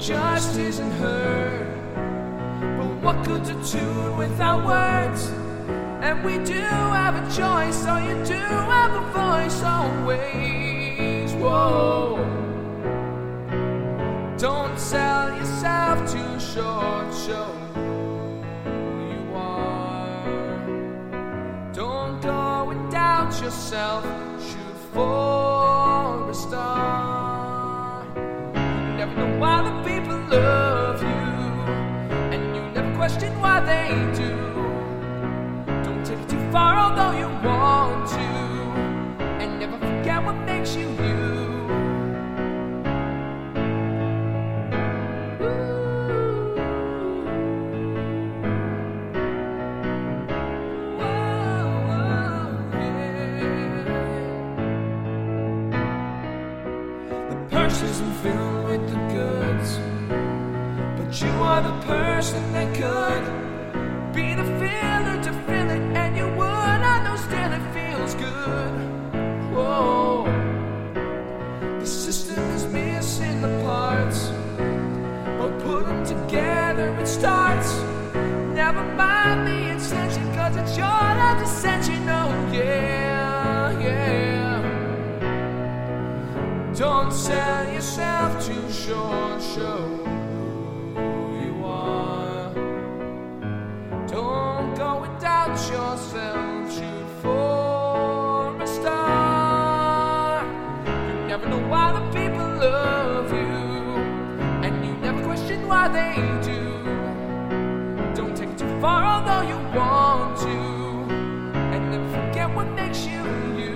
just isn't heard. But what good's a tune without words? And we do have a choice, oh you do have a voice always. Whoa. Don't sell yourself too short, show who you are. Don't go and doubt yourself, shoot for a star. You never know why the people love you, and you never question why they do. Don't take it too far although you want to, and never forget what makes you you. Isn't filled with the goods, but you are the person that could be the filler to fill it, and you would. I know still it feels good. Whoa. The system is missing the parts, but put them together it starts. Never mind the intention, cause it's your life ascension. Oh yeah, yeah. Don't sell yourself too short, show who you are. Don't go and doubt yourself, shoot for a star. You never know why the people love you, and you never question why they do. Don't take it too far although you want to, and never forget what makes you you.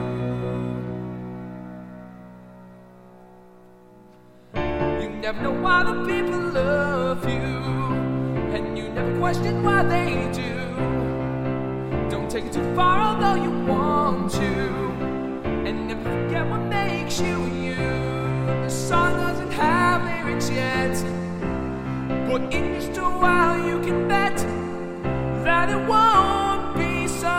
Never know why the people love you, and you never question why they do. Don't take it too far although you want to, and never forget what makes you you. The song doesn't have lyrics yet, but in just a while you can bet that it won't be so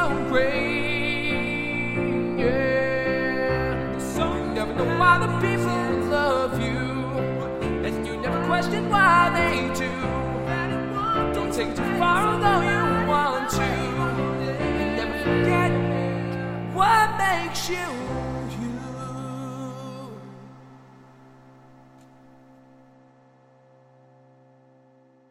great. Yeah. So you never know why the people love you, question why they do. Don't take it too far although you want to, and never forget what makes you you.